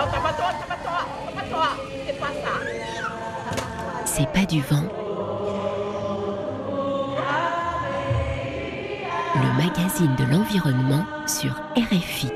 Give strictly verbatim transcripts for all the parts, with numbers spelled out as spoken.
C'est pas du vent. Le magazine de l'environnement sur R F I.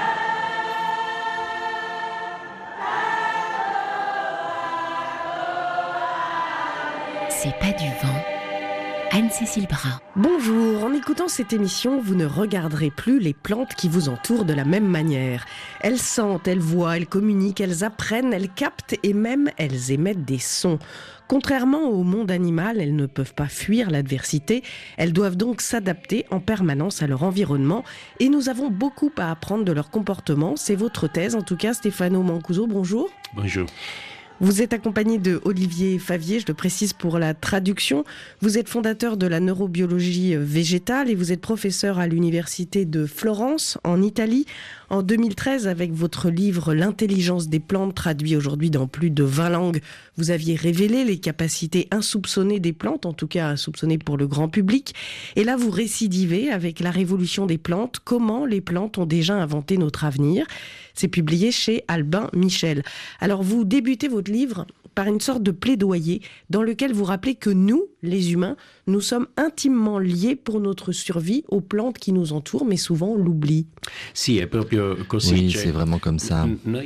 C'est pas du vent. Anne-Cécile Bras. Bonjour, en écoutant cette émission, vous ne regarderez plus les plantes qui vous entourent de la même manière. Elles sentent, elles voient, elles communiquent, elles apprennent, elles captent et même elles émettent des sons. Contrairement au monde animal, elles ne peuvent pas fuir l'adversité. Elles doivent donc s'adapter en permanence à leur environnement. Et nous avons beaucoup à apprendre de leur comportement. C'est votre thèse, en tout cas, Stefano Mancuso. Bonjour. Bonjour. Vous êtes accompagné de Olivier Favier, je le précise pour la traduction. Vous êtes fondateur de la neurobiologie végétale et vous êtes professeur à l'université de Florence, en Italie. En deux mille treize, avec votre livre « L'intelligence des plantes », traduit aujourd'hui dans plus de vingt langues, vous aviez révélé les capacités insoupçonnées des plantes, en tout cas insoupçonnées pour le grand public. Et là, vous récidivez avec la révolution des plantes, comment les plantes ont déjà inventé notre avenir. C'est publié chez Albin Michel. Alors, vous débutez votre livre par une sorte de plaidoyer dans lequel vous rappelez que nous, les humains, nous sommes intimement liés pour notre survie aux plantes qui nous entourent, mais souvent on l'oublie. Si, oui, c'est vraiment comme ça. Nous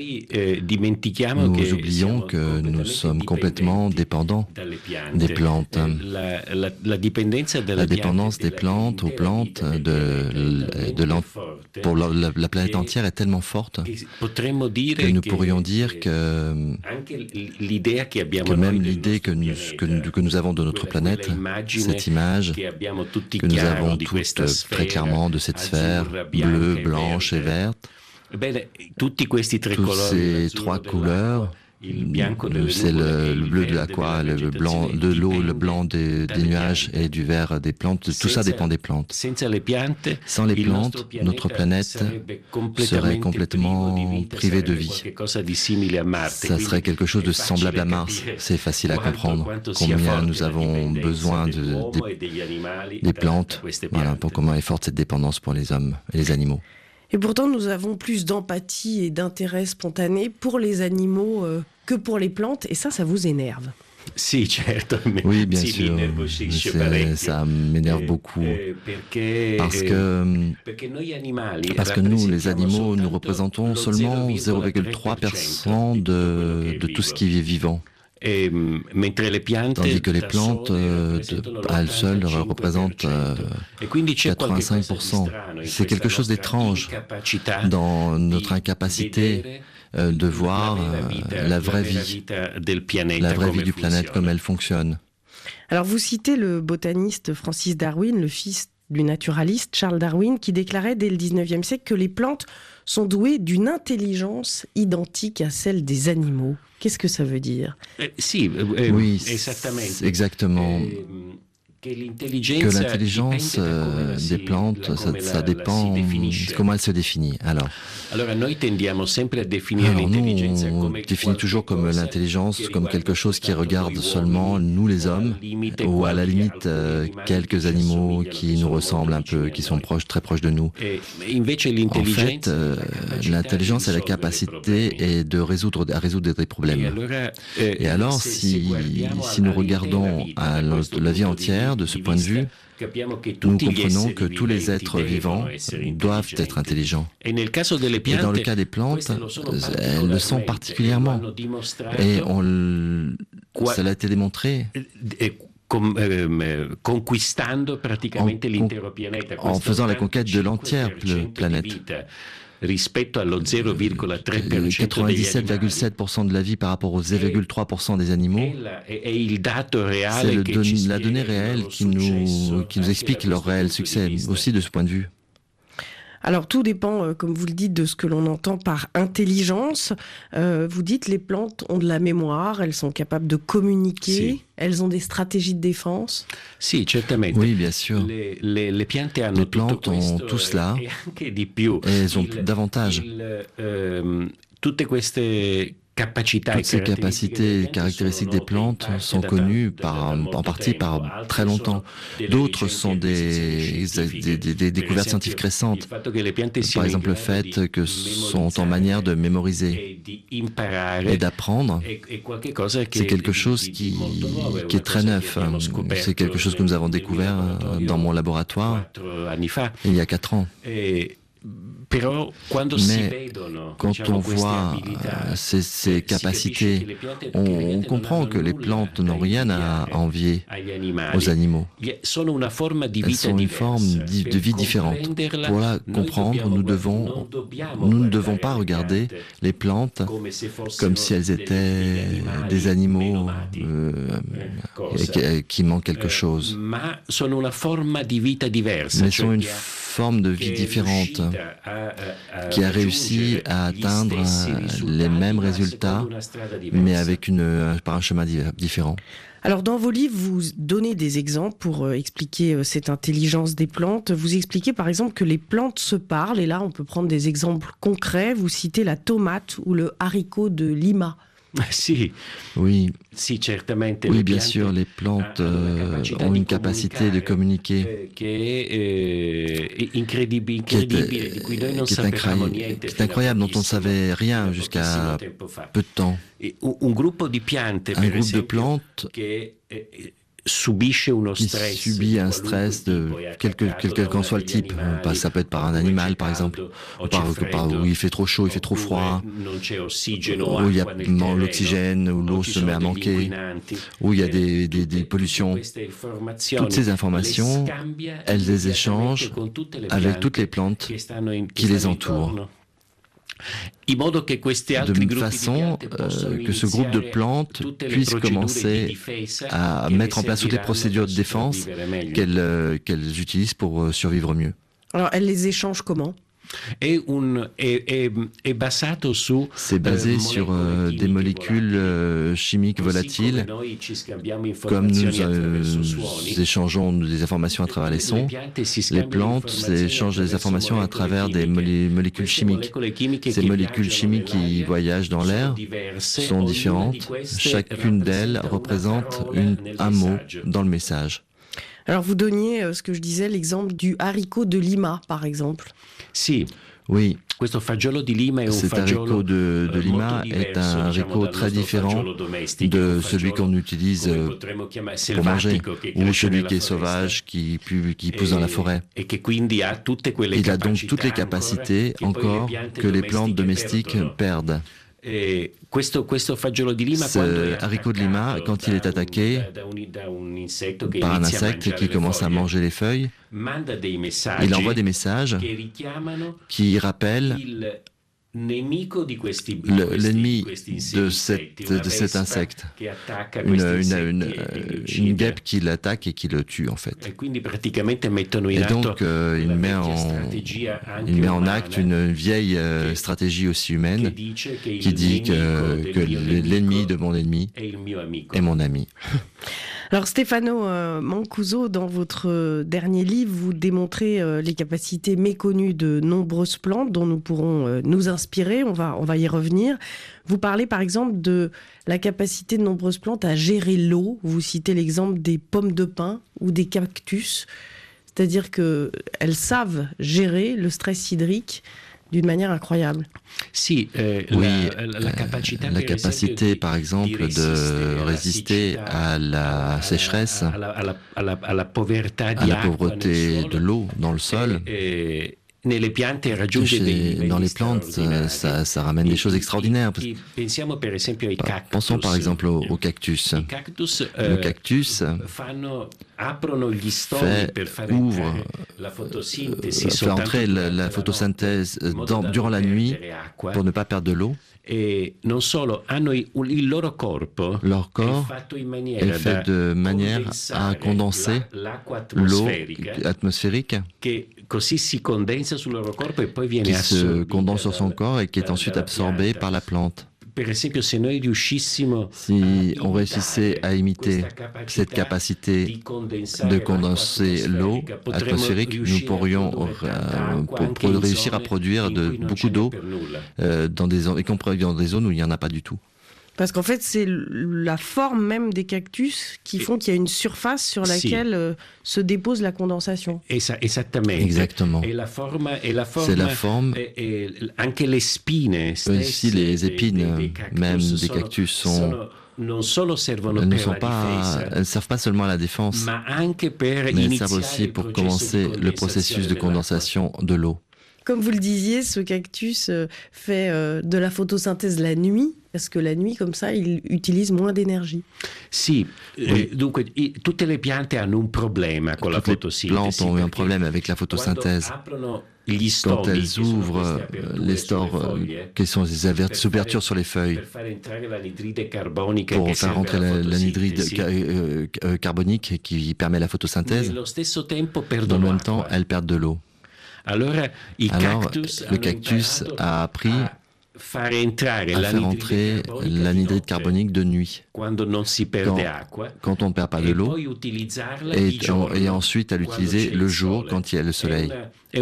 oublions que nous sommes complètement dépendants des plantes. La dépendance des plantes aux plantes de, de l'en- pour la, la, la planète entière est tellement forte que nous pourrions dire que, que même l'idée que nous, que, nous, que nous avons de notre planète, cette image que nous avons toutes très clairement de cette sphère bleue, blanche et verte, toutes ces trois couleurs, c'est le, le bleu de l'aqua, le blanc de l'eau, le blanc des, des nuages et du vert des plantes. Tout ça dépend des plantes. Sans les plantes, notre planète serait complètement privée de vie. Ça serait quelque chose de semblable à Mars. C'est facile à comprendre combien nous avons besoin de, des, des plantes, voilà, pour comment est forte cette dépendance pour les hommes et les animaux. Et pourtant, nous avons plus d'empathie et d'intérêt spontané pour les animaux euh, que pour les plantes, et ça, ça vous énerve. Si, certo. Oui, bien sûr, c'est, ça m'énerve beaucoup, parce que, parce que nous, les animaux, nous représentons seulement zéro virgule trois pour cent de, de tout ce qui est vivant. Tandis que les plantes, euh, de, à elles seules, représentent euh, quatre-vingt-cinq pour cent. C'est quelque chose d'étrange dans notre incapacité euh, de voir euh, la vraie vie, la vraie vie du planète, comme elle fonctionne. Alors vous citez le botaniste Francis Darwin, le fils du naturaliste Charles Darwin, qui déclarait dès le dix-neuvième siècle que les plantes sont douées d'une intelligence identique à celle des animaux. Qu'est-ce que ça veut dire ? Si, oui, exactement. Que l'intelligence euh, des plantes, ça, ça dépend comment elle se définit. Alors, Alors nous, on définit toujours comme l'intelligence comme quelque chose qui regarde seulement nous les hommes, ou à la limite euh, quelques animaux qui nous ressemblent un peu, qui sont proches, très proches de nous. En fait, euh, l'intelligence a la capacité est de résoudre, à résoudre des problèmes. Et alors, si, si nous regardons à la, la vie entière, de ce point de vue, nous comprenons que tous les êtres vivants doivent être intelligents. Et dans le cas des plantes, elles le sont particulièrement. Et on, ça a été démontré en, en faisant la conquête de l'entière planète. quatre-vingt-dix-sept virgule sept pour cent de la vie par rapport aux zéro virgule trois pour cent des animaux, c'est le don, la donnée réelle qui nous, qui nous explique leur réel succès, aussi de ce point de vue. Alors tout dépend, euh, comme vous le dites, de ce que l'on entend par intelligence. Euh, vous dites les plantes ont de la mémoire, elles sont capables de communiquer, si. Elles ont des stratégies de défense. Si, certainement. Oui, bien sûr. Les, les, les plantes, les plantes ont tout cela, et elles ont davantage. Il, euh, tutte queste Toutes ces capacités et caractéristiques des plantes sont connues par, en partie par très longtemps. D'autres sont des, des, des, des découvertes scientifiques récentes. Par exemple, le fait que sont en manière de mémoriser et d'apprendre, c'est quelque chose qui, qui est très neuf. C'est quelque chose que nous avons découvert dans mon laboratoire il y a quatre ans. Mais quand on voit ces, ces capacités, on, on comprend que les plantes n'ont rien à envier aux animaux. Elles sont une forme de vie différente. Pour la comprendre, nous, devons, nous ne devons pas regarder les plantes comme si elles étaient des animaux euh, qui, qui manquent quelque chose. Mais elles sont une forme de vie différente qui a réussi à atteindre les mêmes résultats, mais avec une, par un chemin différent. Alors dans vos livres, vous donnez des exemples pour expliquer cette intelligence des plantes. Vous expliquez par exemple que les plantes se parlent, et là on peut prendre des exemples concrets. Vous citez la tomate ou le haricot de Lima. Si. Oui. Oui, bien sûr, les plantes euh, ont une capacité de communiquer qui est, qui est, incroyable, qui est incroyable, dont on ne savait rien jusqu'à peu de temps. Un groupe de plantes qui subit un stress de quel que, quel, quel qu'en soit le type. Ça peut être par un animal, par exemple, ou par, par, où il fait trop chaud, il fait trop froid, où il y a l'oxygène, où l'eau se met à manquer, où il y a des, des, des pollutions. Toutes ces informations, elles les échangent avec toutes les plantes qui les entourent. De façon euh, que ce groupe de plantes puisse commencer à mettre en place toutes les procédures de défense qu'elles euh, qu'elles utilisent pour survivre mieux. Alors, elles les échangent comment ? C'est basé sur euh, des molécules euh, chimiques volatiles, comme nous, euh, nous échangeons des informations à travers les sons. Les plantes échangent des informations à travers des molé molécules chimiques. Ces molécules chimiques qui voyagent dans l'air sont différentes. Chacune d'elles représente une, un mot dans le message. Alors vous donniez, ce que je disais, l'exemple du haricot de Lima, par exemple. Si. Oui. Cet haricot de, de Lima est un haricot très différent de celui qu'on utilise pour manger, ou celui qui est sauvage, qui, qui pousse dans la forêt. Il a donc toutes les capacités encore que les plantes domestiques perdent. Ce haricot de Lima, quand il est attaqué par un insecte qui commence à manger les feuilles, il envoie des messages qui rappellent l'ennemi de, cette, de cet insecte, une, une, une, une guêpe qui l'attaque et qui le tue en fait. Et donc euh, il, met en, il met en acte une vieille euh, stratégie aussi humaine qui dit que, que l'ennemi de mon ennemi est mon ami. Alors Stefano euh, Mancuso, dans votre euh, dernier livre, vous démontrez euh, les capacités méconnues de nombreuses plantes dont nous pourrons euh, nous inspirer, on va, on va y revenir. Vous parlez par exemple de la capacité de nombreuses plantes à gérer l'eau. Vous citez l'exemple des pommes de pin ou des cactus, c'est-à-dire qu'elles savent gérer le stress hydrique d'une manière incroyable. Si, euh, oui, la, la, la, capacité, la capacité, par exemple, de résister à la sécheresse, à la, à la, à la, à la pauvreté de l'eau dans le sol. Et, Chez, dans les plantes, ça, ça ramène des choses extraordinaires. Pensons par exemple au, au cactus. Le cactus fait, ouvre, fait entrer la, la photosynthèse dans, durant la nuit pour ne pas perdre de l'eau. Leur corps est fait de manière à condenser l'eau atmosphérique qui se condense sur son corps et qui est ensuite absorbée par la plante. Si on réussissait à imiter cette capacité de condenser l'eau atmosphérique, nous pourrions euh, pour, pour réussir à produire de, beaucoup d'eau euh, dans des zones, y compris dans des zones où il n'y en a pas du tout. Parce qu'en fait, c'est la forme même des cactus qui font qu'il y a une surface sur laquelle si. euh, se dépose la condensation. Exactement. Et la forme, et la forme, c'est la forme. Et, et anche les spine aussi les épines, des, des cactus même des cactus sont... Non solo servono elles ne per sont la pas, elles ne servent pas seulement à la défense, mais elles servent aussi pour commencer le processus de condensation de l'eau. Comme vous le disiez, ce cactus fait de la photosynthèse la nuit, parce que la nuit, comme ça, il utilise moins d'énergie. Si, oui. eh, dunque, i, tutte le piante hanno un problema con la photosynthèse. Les plantes ont un problème avec la photosynthèse. Quand elles ouvrent les stores, qui sont des ouvertures sur les feuilles, pour faire rentrer l'anhydride carbonique qui permet la photosynthèse, dans le même temps, elles perdent de l'eau. Alors, le cactus a appris à faire entrer l'anhydride carbonique de nuit, quand, quand on ne perd pas de l'eau, et, et ensuite à l'utiliser le jour quand il y a le soleil. C'est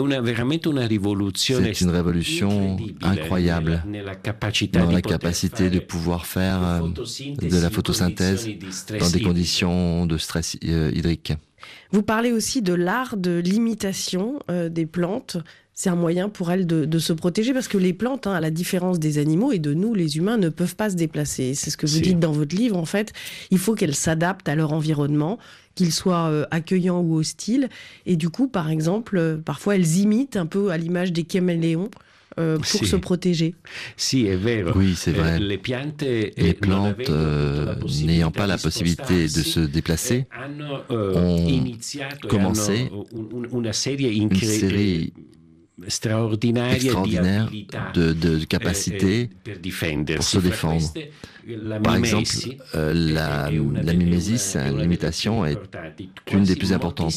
une révolution incroyable dans la capacité de pouvoir faire de la photosynthèse dans des conditions de stress hydrique. Vous parlez aussi de l'art de l'imitation euh, des plantes. C'est un moyen pour elles de, de se protéger parce que les plantes, hein, à la différence des animaux et de nous, les humains, ne peuvent pas se déplacer. C'est ce que vous si. dites dans votre livre. En fait, il faut qu'elles s'adaptent à leur environnement, qu'il soit euh, accueillant ou hostile. Et du coup, par exemple, euh, parfois elles imitent un peu à l'image des caméléons. Euh, pour si. se protéger. Si, è vero. Oui, c'est vrai. Les plantes, Les plantes euh, n'ayant pas la possibilité de se déplacer, ont commencé une série extraordinaire de, de capacités pour se défendre. Par exemple, euh, la, la mimésis, l'imitation, est une des plus importantes.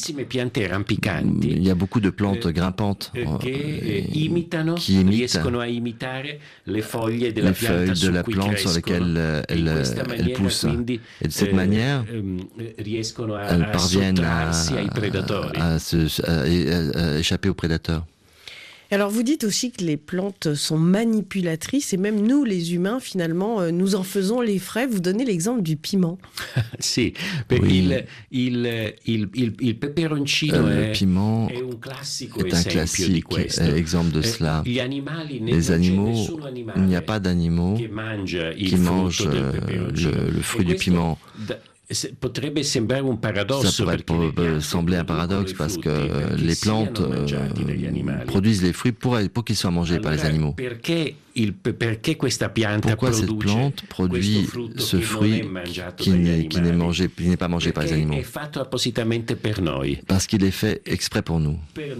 Il y a beaucoup de plantes grimpantes euh, qui imitent les feuilles de la plante sur lesquelles elles, elles poussent. Et de cette manière, elles parviennent à, à, à, se, à, à échapper aux prédateurs. Alors vous dites aussi que les plantes sont manipulatrices et même nous, les humains, finalement, nous en faisons les frais. Vous donnez l'exemple du piment. Si, oui. il, il, il, il, il peperoncino euh, le piment est, est un classique exemple de cela. Les animaux, il n'y a pas d'animaux qui mangent le, le fruit du piment. Ça pourrait sembler un paradoxe parce que les plantes euh, produisent les fruits pour, pour qu'ils soient mangés par les animaux. Pourquoi cette plante produit ce fruit qui n'est, qui n'est, mangé, qui n'est pas mangé par les animaux? Parce qu'il est fait exprès pour nous.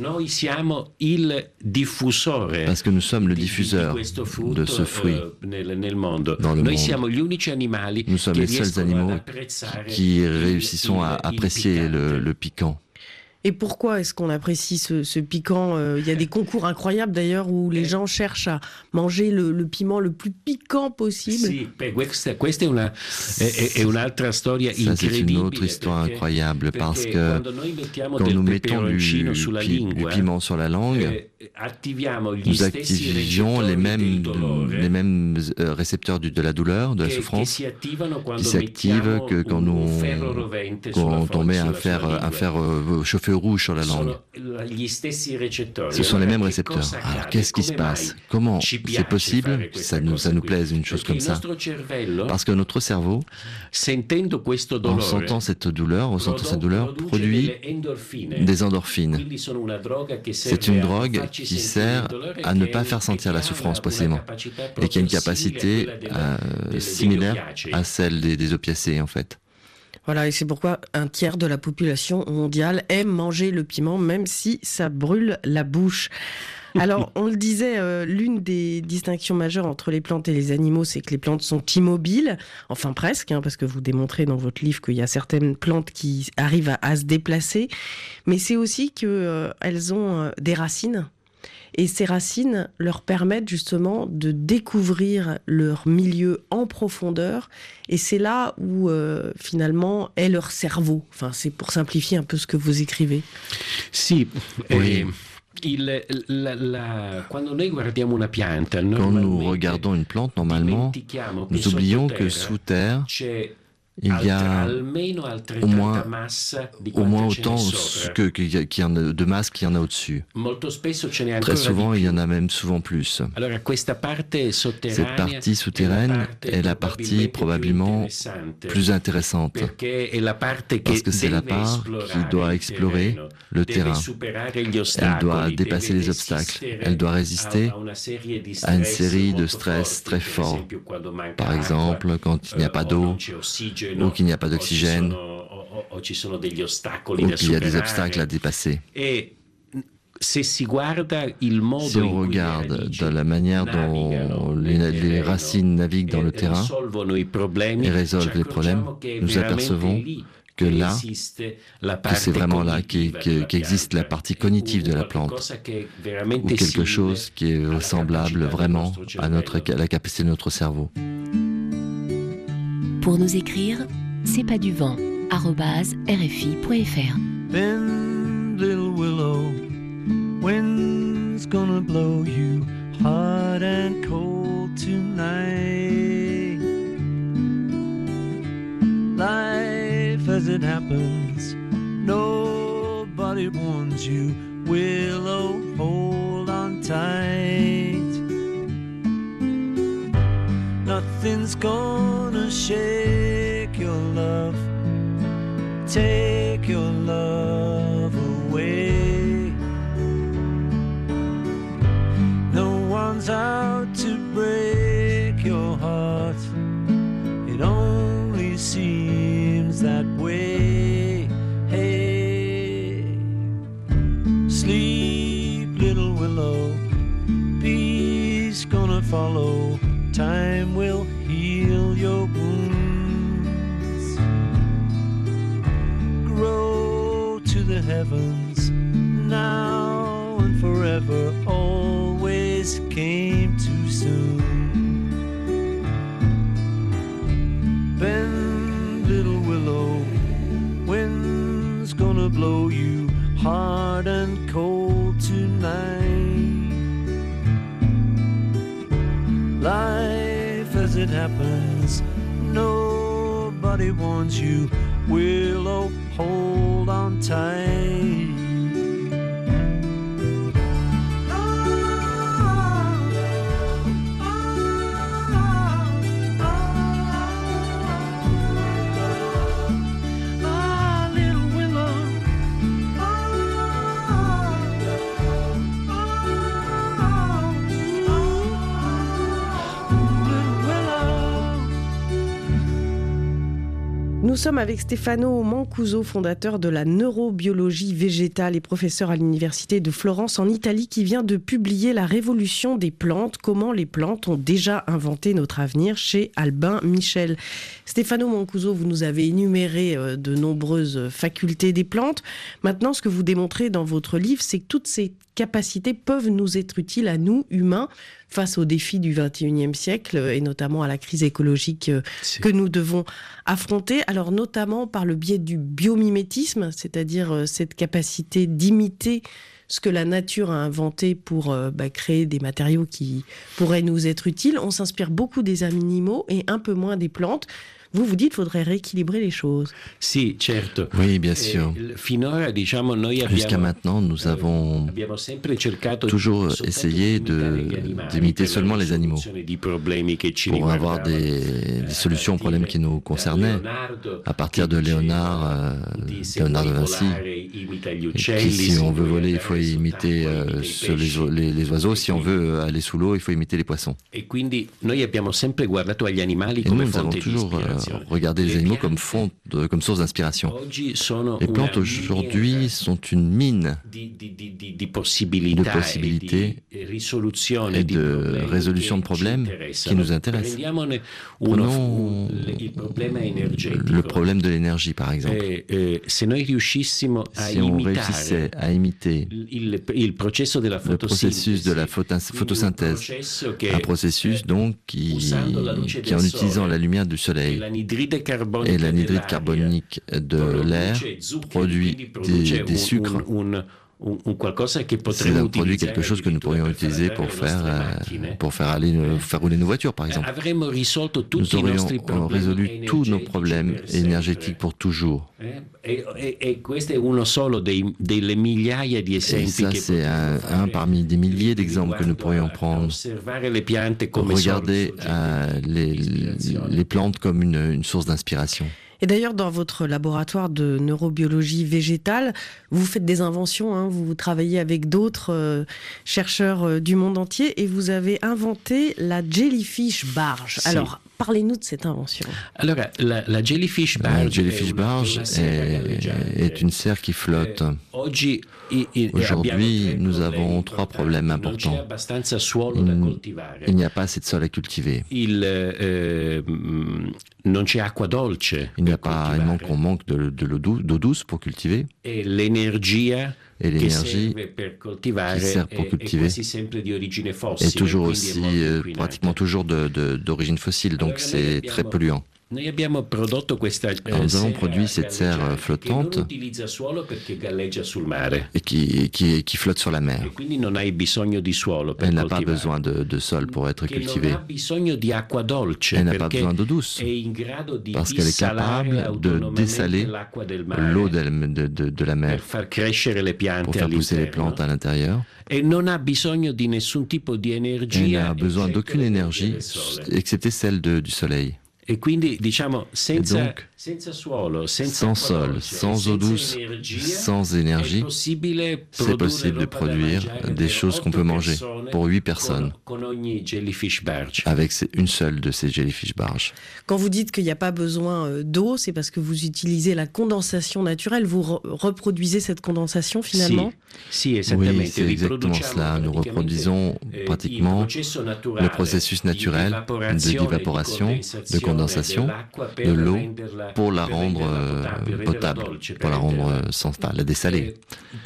Parce que nous sommes le diffuseur de ce fruit dans le monde. Nous sommes les seuls animaux qui réussissons à apprécier le, le piquant. Et pourquoi est-ce qu'on apprécie ce, ce piquant? euh, Il y a des concours incroyables d'ailleurs où les gens cherchent à manger le, le piment le plus piquant possible. Si, questa, questa è una, è, è un'altra storia Ça, c'est une autre histoire incroyable parce que quand nous mettons du, pi, du piment sur la langue, nous activions les mêmes, les mêmes récepteurs de la douleur, de la souffrance, qui s'activent que quand, nous, quand on met un fer, un fer chauffé rouge sur la langue. Ce sont les mêmes récepteurs. Alors, qu'est-ce qui se passe? Comment c'est possible ça nous, ça nous plaise une chose comme ça? Parce que notre cerveau, en sentant cette douleur, en sentant cette douleur, produit des endorphines. C'est une drogue qui sert à ne pas faire sentir la souffrance précisément et qui a une capacité euh, similaire à celle des, des opiacés en fait. Voilà, et c'est pourquoi un tiers de la population mondiale aime manger le piment, même si ça brûle la bouche. Alors, on le disait, euh, l'une des distinctions majeures entre les plantes et les animaux, c'est que les plantes sont immobiles, enfin presque, hein, parce que vous démontrez dans votre livre qu'il y a certaines plantes qui arrivent à, à se déplacer, mais c'est aussi qu'elles euh, ont euh, des racines. Et ces racines leur permettent justement de découvrir leur milieu en profondeur. Et c'est là où euh, finalement est leur cerveau. Enfin, c'est pour simplifier un peu ce que vous écrivez. Si, oui. Eh... Il, la, la, quand nous regardons une plante, normalement, nous oublions que sous terre, il y a au moins, au moins autant que, que, qu'il y en a de masse qu'il y en a au-dessus. Très souvent, il y en a même souvent plus. Cette partie souterraine est la partie probablement plus intéressante, parce que c'est la part qui doit explorer le terrain. Elle doit dépasser les obstacles. Elle doit résister à une série de stress très forts. Par exemple, quand il n'y a pas d'eau, ou qu'il n'y a pas d'oxygène, ou qu'il y a des obstacles à dépasser. Si on regarde de la manière dont les, les racines naviguent dans le terrain et résolvent les problèmes, nous apercevons que là, que c'est vraiment là qu'existe la partie cognitive de la plante, ou quelque chose qui est semblable vraiment à, notre, à la capacité de notre cerveau. Pour nous écrire, c'est pas du vent, arobase r f i point f r. Bend, little willow, wind's gonna blow you hot and cold tonight. Life as it happens, nobody warns you. Willow, hold on tight. Nothing's gonna shake your love, take your love away. No one's out to break your heart, it only seems that way. Hey, sleep, little willow, peace gonna follow. Time will heal your wounds. Grow to the heavens, now and forever, always came too soon. Bend, little willow, wind's gonna blow you hard and cold tonight. Life as it happens, nobody warns you. Willow, hold on tight. Nous sommes avec Stefano Mancuso, fondateur de la neurobiologie végétale et professeur à l'université de Florence en Italie, qui vient de publier La révolution des plantes, comment les plantes ont déjà inventé notre avenir, chez Albin Michel. Stefano Mancuso, vous nous avez énuméré de nombreuses facultés des plantes. Maintenant, ce que vous démontrez dans votre livre, c'est que toutes ces capacités peuvent nous être utiles à nous, humains, face aux défis du vingt et unième siècle et notamment à la crise écologique c'est... que nous devons affronter. Alors notamment par le biais du biomimétisme, c'est-à-dire cette capacité d'imiter ce que la nature a inventé pour euh, bah, créer des matériaux qui pourraient nous être utiles. On s'inspire beaucoup des animaux et un peu moins des plantes. Vous vous dites qu'il faudrait rééquilibrer les choses. Si, certo. Oui, bien sûr. Jusqu'à maintenant, nous avons toujours essayé de, d'imiter seulement les animaux pour avoir des, des solutions aux problèmes qui nous concernaient. À partir de Léonard, euh, Léonard de Vinci, qui, si on veut voler, il faut imiter euh, les, les, les oiseaux. Si on veut aller sous l'eau, il faut imiter les poissons. Et nous, nous avons toujours euh, regarder les animaux comme, fond de, comme source d'inspiration. Les plantes aujourd'hui sont une mine de possibilités et de résolution de problèmes qui nous intéressent. Prenons le problème de l'énergie, par exemple. Si on réussissait à imiter le processus de la photosynthèse, un processus donc qui, qui en utilisant la lumière du soleil et l'anhydride carbonique de l'air produit des, des sucres. C'est un produit, quelque chose que nous pourrions utiliser pour faire, euh, pour faire, aller, faire rouler nos voitures, par exemple. Nous aurions résolu tous nos problèmes énergétiques pour toujours. Et ça, c'est un, un parmi des milliers d'exemples que nous pourrions prendre. Regardez euh, les, les plantes comme une, une source d'inspiration. Et d'ailleurs, dans votre laboratoire de neurobiologie végétale, vous faites des inventions, hein, vous travaillez avec d'autres euh, chercheurs euh, du monde entier et vous avez inventé la jellyfish barge. Si. Alors, parlez-nous de cette invention. Alors, la, la jellyfish barge, la jellyfish barge est, est une serre qui flotte. Aujourd'hui, nous avons trois problèmes importants. Il, il n'y a pas assez de sol à cultiver. Il, euh, non c'è acqua dolce. Il n'y a pas, il manque, on manque de, de l'eau douce, d'eau douce pour cultiver. Et l'énergie et l'énergie qui sert pour cultiver est toujours aussi, euh, pratiquement toujours de, de, d'origine fossile, donc c'est très polluant. Alors, nous avons produit cette serre flottante et qui, qui, qui flotte sur la mer. Elle n'a pas besoin de, de sol pour être cultivée. Elle n'a pas besoin d'eau douce parce qu'elle est capable de dessaler l'eau de, de, de, de la mer pour faire pousser les plantes à l'intérieur. Elle n'a besoin d'aucune énergie excepté celle de, du soleil. Et, quindi, diciamo, senza, Et donc, senza suolo, senza sans sol, dolce, sans eau douce, energia, sans énergie, c'est possible de produire des choses qu'on peut manger pour huit personnes avec une seule de ces jellyfish barges. Quand vous dites qu'il n'y a pas besoin d'eau, c'est parce que vous utilisez la condensation naturelle, vous re- reproduisez cette condensation finalement ? Si, si, oui, c'est exactement cela. Nous reproduisons pratiquement le processus naturel de d'évaporation, de condensation de l'eau pour la rendre euh, potable, pour la rendre sans la dessaler.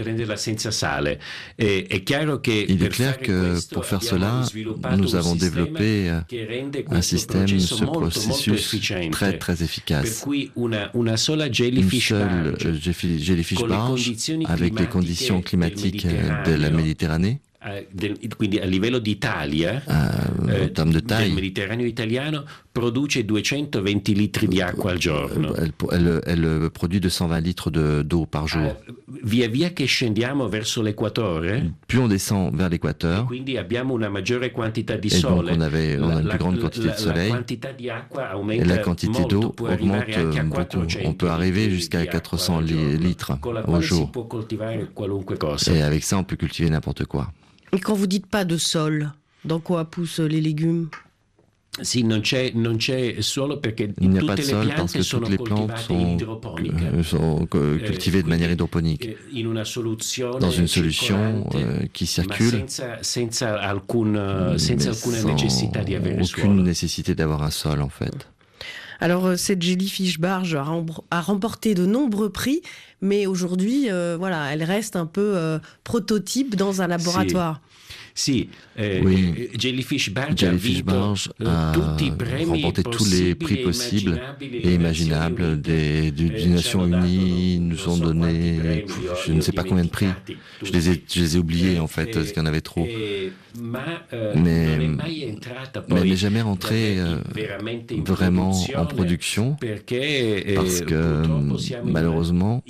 Il est clair que pour faire cela, nous avons développé un système, ce processus très très efficace. Une seule jellyfish barge avec les conditions climatiques de la Méditerranée. Quindi a livello d'Italia, uh, en termes de taille, del Mediterraneo italiano produce duecentoventi litri di acqua al giorno. Elle, elle, elle produit deux cent vingt litres de, d'eau par jour. Uh, via via che scendiamo verso l'equatore, plus on descend vers l'équateur, quindi abbiamo una maggiore quantità di et sole, donc on, avait, on a une plus grande quantité de soleil, et la quantité d'eau augmente beaucoup. On peut arriver jusqu'à quatre cents litres au jour. Et avec ça, on peut cultiver n'importe quoi. Et quand vous dites pas de sol, dans quoi poussent les légumes ? Si, non c'è, non c'è solo perché il n'y a pas de sol parce que toutes les plantes sont, euh, sont cultivées de manière hydroponique dans une solution euh, qui circule senza alcun, senza sans aucune nécessité d'avoir un sol en fait. Alors, cette jellyfish barge a, rem- a remporté de nombreux prix, mais aujourd'hui, euh, voilà, elle reste un peu euh, prototype dans un laboratoire. Si, eh, oui. Jellyfish Barge Jellyfish Barge a remporté tous les prix possibles et imaginables des, des, des Nations Unies, nous ont donné, je ne sais pas combien de prix. Je les ai, je les ai oubliés en fait, parce qu'il y en avait trop. Mais, mais elle n'est jamais rentrée euh, vraiment en production parce que malheureusement,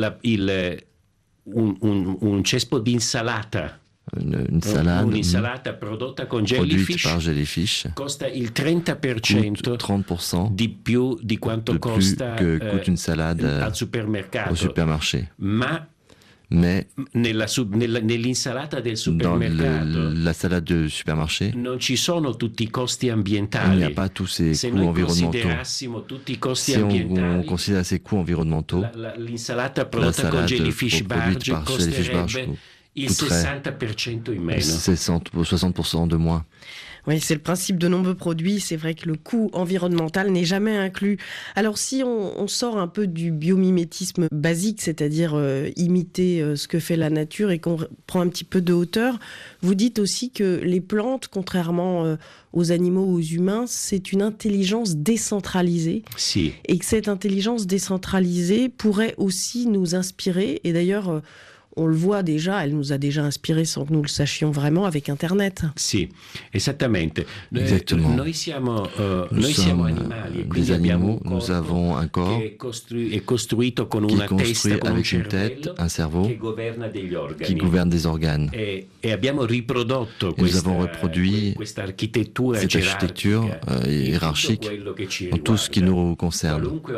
un, un, un cespo d'insalata Une, une salade un'insalata prodotta con produite jellyfish par jellyfish costa il trenta per cento trente pour cent di più di quanto de plus costa que coûte une salade eh, al supermercato. au supermarché. Ma Mais nella, nella, nell'insalata del supermercato, dans le, la salade de supermarché, non ci sono tutti i costi ambientali. Il n'y a pas tous ces Se coûts noi environnementaux. Tutti i costi si on, ambientali, on considère ces coûts environnementaux, la, la, l'insalata la prodotta salade con Jellyfish Barge par Jellyfish Barge costerebbe il sessanta per cento in meno. soixante pour cent de moins. Oui, c'est le principe de nombreux produits. C'est vrai que le coût environnemental n'est jamais inclus. Alors, si on, on sort un peu du biomimétisme basique, c'est-à-dire euh, imiter euh, ce que fait la nature et qu'on prend un petit peu de hauteur, vous dites aussi que les plantes, contrairement euh, aux animaux ou aux humains, c'est une intelligence décentralisée. Si. Et que cette intelligence décentralisée pourrait aussi nous inspirer. Et d'ailleurs... Euh, on le voit déjà, elle nous a déjà inspiré sans que nous le sachions vraiment avec Internet. Sì, esattamente. Exactement. Noi siamo, uh, nous noi sommes siamo animali, e des animaux, nous avons un corps che è, costru- è costruito con qui una est construit testa, con avec un une tête, un cerveau che governa degli organi. qui gouverne des organes. E, e abbiamo riprodotto Et nous avons reproduit questa architettura cette architecture euh, hiérarchique dans tout ce qui nous concerne.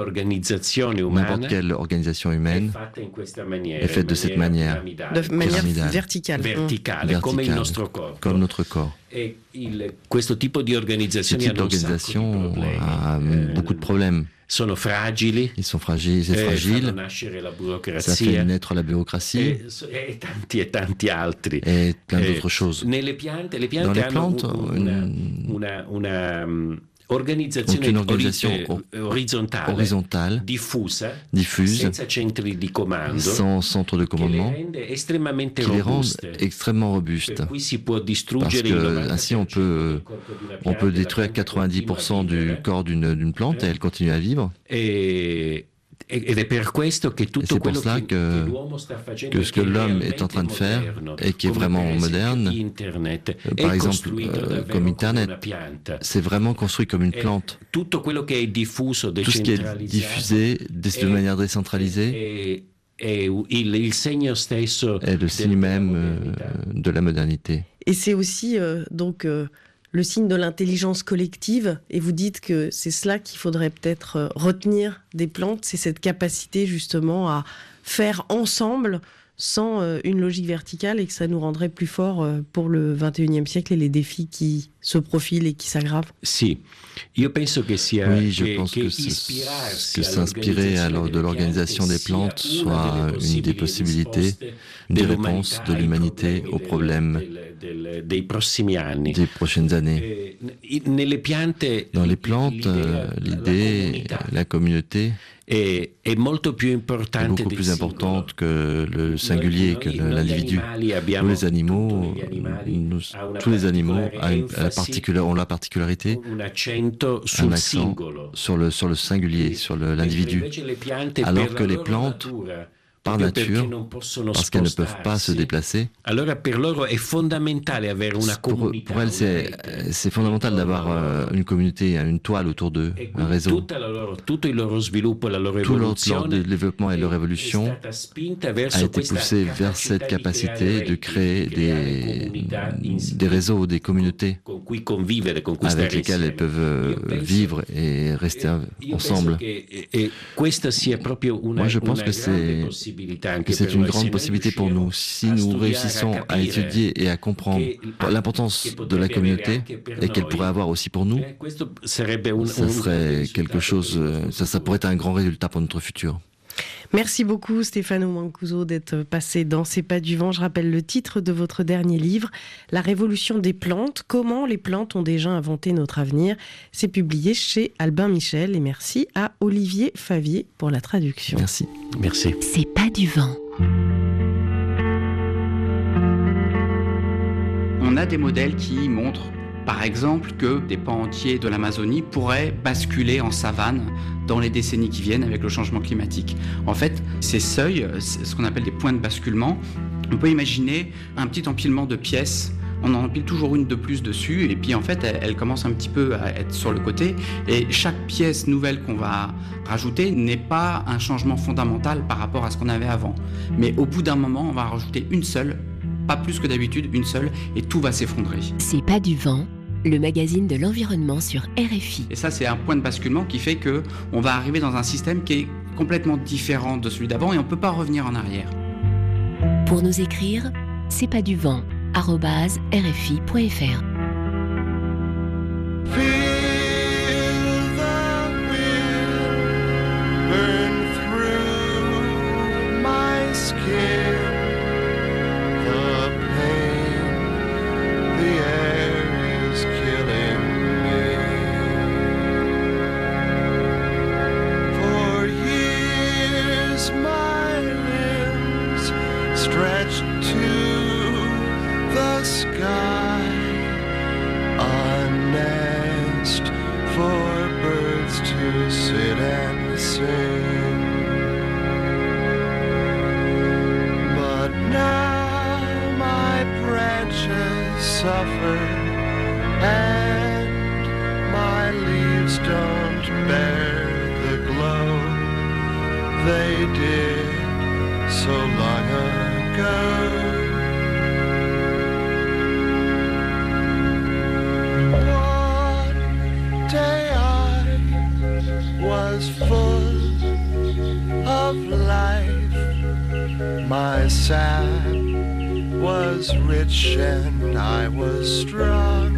N'importe quelle organisation humaine est faite de cette manière. De manière verticale. Verticale, verticale, come il nostro corpo. Comme notre corps. E il, questo tipo di Ce organizzazioni type hanno un sacco di d'organisation problemi. a Eh, beaucoup de problèmes. Sono fragili, Ils sont fragiles, c'est eh, fragile, fanno nascere la ça fait burocrazia naître la bureaucratie e, e tanti e tanti altri. et plein Eh, d'autres choses. Nelle piante, le piante Dans les hanno plantes, una, une- una, una, um, organizzazione une organisation ori- eh, orizzontale, horizontale, diffusa, diffuse, senza centri di comando, sans centre de che le commandement, rende estremamente qui les rendent robuste. extrêmement robustes. Per cui si può Parce distruggere il que novanta ainsi on per cento peut, del corpo di una on pianta peut e la détruire pianta quatre-vingt-dix pour cent continua a du vivere. corps d'une d'une plante et elle continue à vivre. E, ed è per questo che Et tutto c'est pour quello cela che, que, che l'uomo sta facendo que e ce que che l'homme realmente est en train de faire moderno, et qui est come vraiment per esempio moderne, Internet, euh, è par exemple, costruito euh, davvero comme Internet, come una pianta. c'est vraiment construit comme une E plante. tutto quello che è diffuso, Tout ce qui est decentralizzato, diffusé de è- manière décentralisée è, è il, il segno stesso est le signe della même modernità. euh, de la modernité. Et c'est aussi euh, donc euh, le signe de l'intelligence collective. Et vous dites que c'est cela qu'il faudrait peut-être euh, retenir des plantes, c'est cette capacité justement à faire ensemble sans euh, une logique verticale et que ça nous rendrait plus forts euh, pour le vingt et unième siècle et les défis qui se profilent et qui s'aggravent. Sì, io penso che sia Oui, je che, pense che que, ce- ispirarsi que s'inspirer alors de l'organisation des plantes soit une des possibilités, une des réponses de l'humanité aux problèmes dei prossimi anni. des prochaines années. Eh, nelle piante, Dans les plantes, euh, l'idée, la communauté è, è molto più est importante beaucoup del plus singolo. importante que le singulier, Noi- que noi- le- noi l'individu. animali abbiamo- Nous les animaux, tutti gli animali nous- ha una tous les animaux particolare a une- a la enfasi, particula- ont la particularité, un accento un sul accent singolo. sur le, sur le singulier, sur le- Mentre l'individu. invece le piante, Alors per que la les loro plantes, natura, par proprio perché nature, non possono parce qu'elles ne peuvent pas se spostarsi, déplacer, allora per loro è fondamentale avere una pour, comunità, pour elles, c'est, una rete. c'est fondamental d'avoir euh, une communauté, une toile autour d'eux, E un quindi réseau. tutta la loro- tutto il loro sviluppo e la loro Tout leur, leur evoluzione développement et leur è évolution stata spinta verso a été questa poussé vers cette capacità capacité di de creare créer reti, di creare des, comunità insieme, des réseaux, des communautés con cui convivere, con cui avec stare lesquelles elles insieme. peuvent euh, Io penso- vivre et rester Io ensemble. penso che eh, eh, questa sia proprio una, Moi, je pense una que grande c'est- possibilità anche Que c'est per une noi. Se grande noi possibilité pour riusciamo nous. Si a nous studiare, réussissons a à capire étudier et à comprendre che- l'importance che de potrebbe la avere communauté anche per et qu'elle noi, pourrait avoir aussi pour nous, eh, questo sarebbe un, ça un- un serait risultato quelque chose, per il euh, nostro ça, ça futuro. pourrait être un grand résultat pour notre futur. Merci beaucoup Stefano Mancuso d'être passé dans C'est pas du vent. Je rappelle le titre de votre dernier livre, La révolution des plantes, comment les plantes ont déjà inventé notre avenir. C'est publié chez Albin Michel et merci à Olivier Favier pour la traduction. Merci. Merci. C'est pas du vent. On a des modèles qui montrent, par exemple, que des pans entiers de l'Amazonie pourraient basculer en savane dans les décennies qui viennent avec le changement climatique. En fait, ces seuils, c'est ce qu'on appelle des points de basculement, on peut imaginer un petit empilement de pièces. On en empile toujours une de plus dessus et puis en fait elle, elle commence un petit peu à être sur le côté et chaque pièce nouvelle qu'on va rajouter n'est pas un changement fondamental par rapport à ce qu'on avait avant. Mais au bout d'un moment, on va rajouter une seule, pas plus que d'habitude, une seule, et tout va s'effondrer. C'est pas du vent, le magazine de l'environnement sur R F I. Et ça, c'est un point de basculement qui fait que on va arriver dans un système qui est complètement différent de celui d'avant et on ne peut pas revenir en arrière. Pour nous écrire, c'est pas du vent arobase r f i point f r. Stretched to the sky, a nest for birds to sit and sing. But now my branches suffer and my leaves don't bear the glow they did so long ago. One day I was full of life, my sap was rich and I was strong.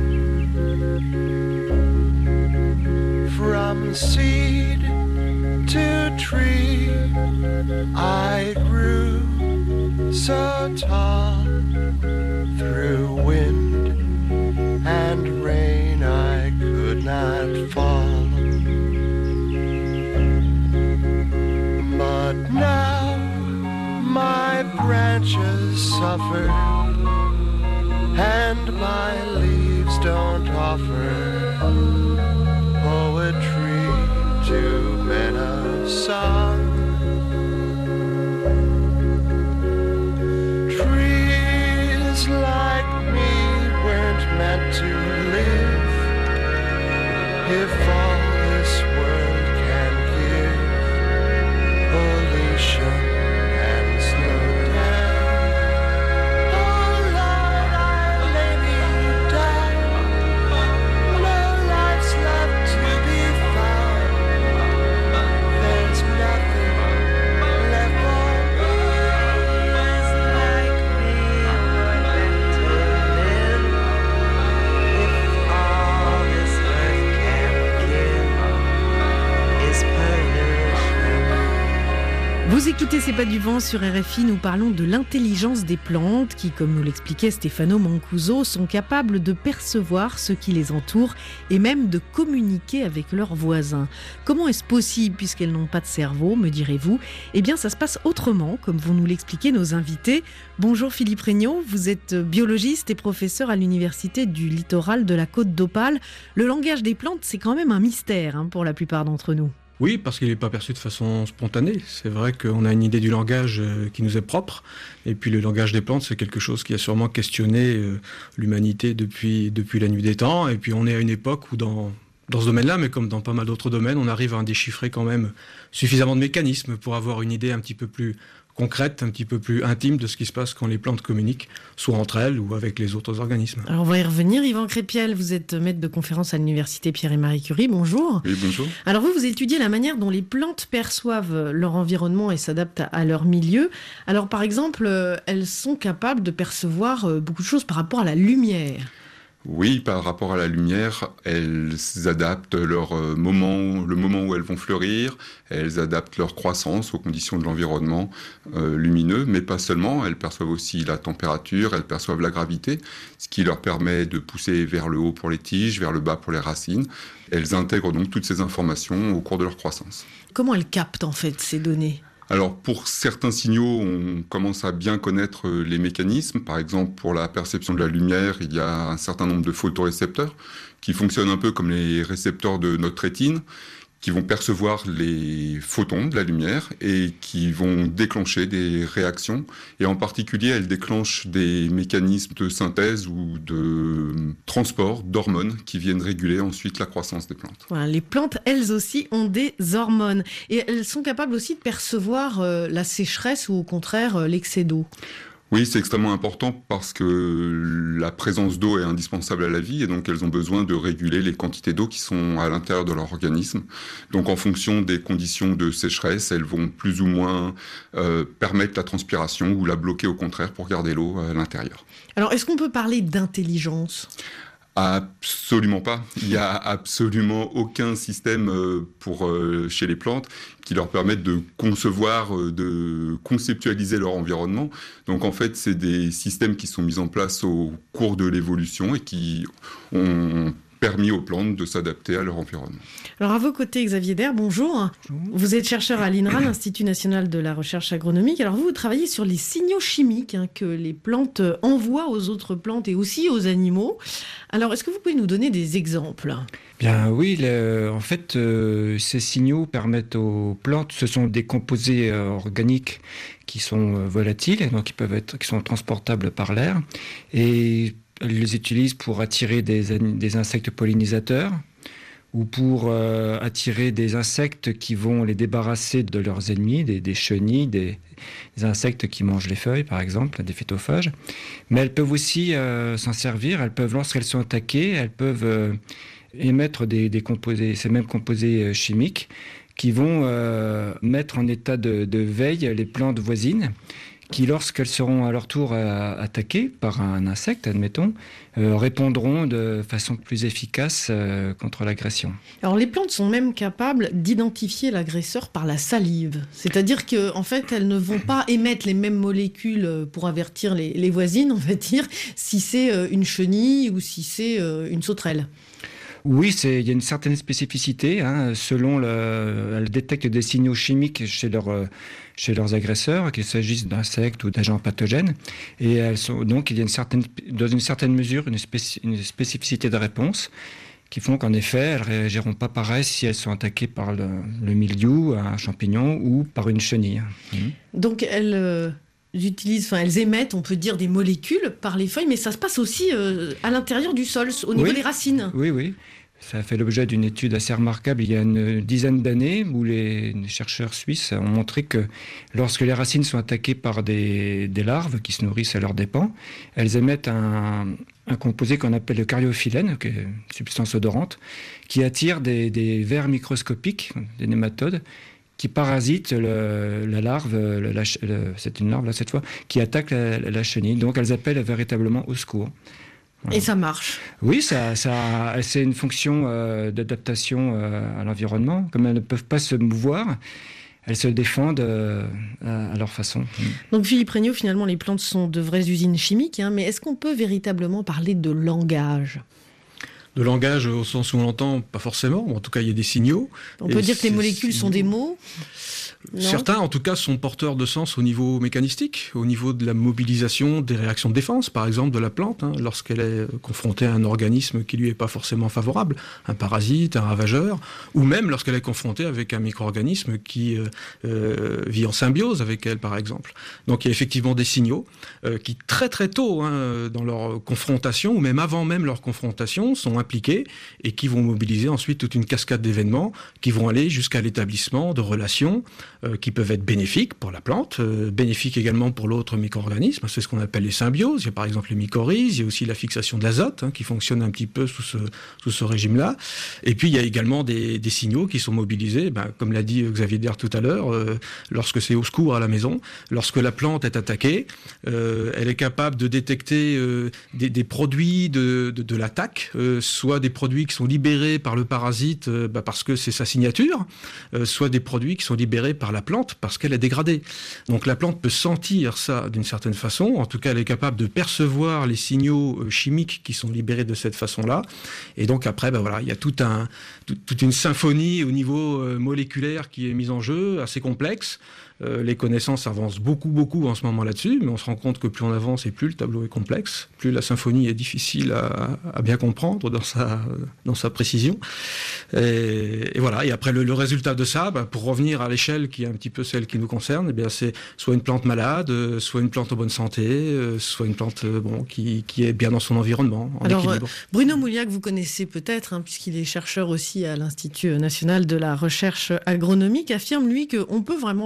From seed to tree I grew so tall. Through wind and rain I could not fall. But now my branches suffer and my leaves don't offer poetry to men of song. Trees like me weren't meant to live. If all this world can give pollution and slow down, oh Lord, I lay me down. No life's left to be found. There's nothing left for me. Like me were meant to live. If all this earth can give is pollution. Vous écoutez C'est pas du vent sur R F I, nous parlons de l'intelligence des plantes qui, comme nous l'expliquait Stefano Mancuso, sont capables de percevoir ce qui les entoure et même de communiquer avec leurs voisins. Comment est-ce possible puisqu'elles n'ont pas de cerveau, me direz-vous ? Eh bien ça se passe autrement, comme vont nous l'expliquer nos invités. Bonjour Philippe Regnault, vous êtes biologiste et professeur à l'université du littoral de la Côte d'Opale. Le langage des plantes, c'est quand même un mystère hein, pour la plupart d'entre nous. Oui, parce qu'il n'est pas perçu de façon spontanée. C'est vrai qu'on a une idée du langage qui nous est propre. Et puis le langage des plantes, c'est quelque chose qui a sûrement questionné l'humanité depuis, depuis la nuit des temps. Et puis on est à une époque où dans, dans ce domaine-là, mais comme dans pas mal d'autres domaines, on arrive à en déchiffrer quand même suffisamment de mécanismes pour avoir une idée un petit peu plus concrète, un petit peu plus intime de ce qui se passe quand les plantes communiquent, soit entre elles ou avec les autres organismes. Alors on va y revenir. Yvan Crépiel, vous êtes maître de conférence à l'université Pierre et Marie Curie. Bonjour. Oui, bonjour. Alors vous, vous étudiez la manière dont les plantes perçoivent leur environnement et s'adaptent à leur milieu. Alors par exemple, elles sont capables de percevoir beaucoup de choses par rapport à la lumière. Oui, par rapport à la lumière, elles adaptent leur moment, le moment où elles vont fleurir, elles adaptent leur croissance aux conditions de l'environnement euh, lumineux, mais pas seulement, elles perçoivent aussi la température, elles perçoivent la gravité, ce qui leur permet de pousser vers le haut pour les tiges, vers le bas pour les racines. Elles intègrent donc toutes ces informations au cours de leur croissance. Comment elles captent en fait ces données ? Alors pour certains signaux, on commence à bien connaître les mécanismes. Par exemple, pour la perception de la lumière, il y a un certain nombre de photorécepteurs qui fonctionnent un peu comme les récepteurs de notre rétine, qui vont percevoir les photons de la lumière et qui vont déclencher des réactions. Et en particulier, elles déclenchent des mécanismes de synthèse ou de transport d'hormones qui viennent réguler ensuite la croissance des plantes. Voilà, les plantes, elles aussi, ont des hormones. Et elles sont capables aussi de percevoir euh, la sécheresse ou au contraire euh, l'excès d'eau. Oui, c'est extrêmement important parce que la présence d'eau est indispensable à la vie et donc elles ont besoin de réguler les quantités d'eau qui sont à l'intérieur de leur organisme. Donc en fonction des conditions de sécheresse, elles vont plus ou moins euh, permettre la transpiration ou la bloquer au contraire pour garder l'eau à l'intérieur. Alors est-ce qu'on peut parler d'intelligence ? Absolument pas. Il n'y a absolument aucun système pour, euh, chez les plantes qui leur permette de concevoir, de conceptualiser leur environnement. Donc en fait, c'est des systèmes qui sont mis en place au cours de l'évolution et qui ont permis aux plantes de s'adapter à leur environnement. Alors à vos côtés, Xavier Daire, bonjour. bonjour. Vous êtes chercheur à l'I N R A, l'Institut national de la recherche agronomique. Alors vous, vous travaillez sur les signaux chimiques hein, que les plantes envoient aux autres plantes et aussi aux animaux. Alors est-ce que vous pouvez nous donner des exemples ? Bien oui, le, en fait, euh, ces signaux permettent aux plantes, ce sont des composés euh, organiques qui sont euh, volatiles, donc qui peuvent être, qui sont transportables par l'air, et elles les utilisent pour attirer des, des insectes pollinisateurs ou pour euh, attirer des insectes qui vont les débarrasser de leurs ennemis, des, des chenilles, des, des insectes qui mangent les feuilles, par exemple, des phytophages. Mais elles peuvent aussi euh, s'en servir, elles peuvent, lorsqu'elles sont attaquées, elles peuvent euh, émettre des, des composés, ces mêmes composés euh, chimiques qui vont euh, mettre en état de, de veille les plantes voisines, qui, lorsqu'elles seront à leur tour euh, attaquées par un insecte, admettons, euh, répondront de façon plus efficace euh, contre l'agression. Alors les plantes sont même capables d'identifier l'agresseur par la salive. C'est-à-dire qu'en en fait, elles ne vont pas émettre les mêmes molécules pour avertir les, les voisines, on va dire, si c'est une chenille ou si c'est une sauterelle. Oui, il y a une certaine spécificité. Hein, selon le, elles détectent des signaux chimiques chez, leur, chez leurs agresseurs, qu'il s'agisse d'insectes ou d'agents pathogènes. Et elles sont, donc, il y a une certaine, dans une certaine mesure une, spéci, une spécificité de réponse qui font qu'en effet, elles ne réagiront pas pareil si elles sont attaquées par le, le mildiou, un champignon, ou par une chenille. Mmh. Donc, elles... Euh... Utilisent, enfin, elles émettent, on peut dire, des molécules par les feuilles, mais ça se passe aussi euh, à l'intérieur du sol, au niveau oui, des racines. Oui, oui. Ça a fait l'objet d'une étude assez remarquable il y a une dizaine d'années où les chercheurs suisses ont montré que lorsque les racines sont attaquées par des, des larves qui se nourrissent à leurs dépens, elles émettent un, un composé qu'on appelle le caryophyllène, qui est une substance odorante, qui attire des, des vers microscopiques, des nématodes, qui parasitent le, la larve, le, la, le, c'est une larve là cette fois, qui attaque la, la chenille. Donc elles appellent véritablement au secours. Voilà. Et ça marche ? Oui, ça, ça, c'est une fonction euh, d'adaptation euh, à l'environnement. Comme elles ne peuvent pas se mouvoir, elles se défendent euh, à, à leur façon. Donc Philippe Regnault, finalement, les plantes sont de vraies usines chimiques, hein, mais est-ce qu'on peut véritablement parler de langage ? De langage au sens où on l'entend, pas forcément. En tout cas, il y a des signaux. On peut dire que les molécules sont des mots ? Non. Certains, en tout cas, sont porteurs de sens au niveau mécanistique, au niveau de la mobilisation des réactions de défense, par exemple, de la plante, hein, lorsqu'elle est confrontée à un organisme qui lui est pas forcément favorable, un parasite, un ravageur, ou même lorsqu'elle est confrontée avec un micro-organisme qui euh, euh, vit en symbiose avec elle, par exemple. Donc il y a effectivement des signaux euh, qui, très très tôt, hein, dans leur confrontation, ou même avant même leur confrontation, sont impliqués et qui vont mobiliser ensuite toute une cascade d'événements qui vont aller jusqu'à l'établissement de relations Euh, qui peuvent être bénéfiques pour la plante, euh, bénéfiques également pour l'autre micro-organisme. C'est ce qu'on appelle les symbioses. Il y a par exemple les mycorhizes, il y a aussi la fixation de l'azote hein, qui fonctionne un petit peu sous ce, sous ce régime-là. Et puis il y a également des, des signaux qui sont mobilisés, ben, comme l'a dit Xavier Daire tout à l'heure, euh, lorsque c'est au secours à la maison, lorsque la plante est attaquée, euh, elle est capable de détecter euh, des, des produits de, de, de l'attaque, euh, soit des produits qui sont libérés par le parasite euh, ben, parce que c'est sa signature, euh, soit des produits qui sont libérés par la plante parce qu'elle est dégradée. Donc la plante peut sentir ça d'une certaine façon, en tout cas elle est capable de percevoir les signaux chimiques qui sont libérés de cette façon-là, et donc après ben voilà, il y a tout un, tout, toute une symphonie au niveau euh, moléculaire qui est mise en jeu, assez complexe. Euh, les connaissances avancent beaucoup, beaucoup en ce moment là-dessus, mais on se rend compte que plus on avance et plus le tableau est complexe, plus la symphonie est difficile à, à bien comprendre dans sa, dans sa précision. Et, et voilà, et après le, le résultat de ça, bah, pour revenir à l'échelle qui est un petit peu celle qui nous concerne, eh bien, c'est soit une plante malade, euh, soit une plante en bonne santé, euh, soit une plante euh, bon, qui, qui est bien dans son environnement, en Alors, équilibre. Euh, Bruno Mouliac, vous connaissez peut-être, hein, puisqu'il est chercheur aussi à l'Institut national de la recherche agronomique, affirme lui qu'on peut vraiment parler de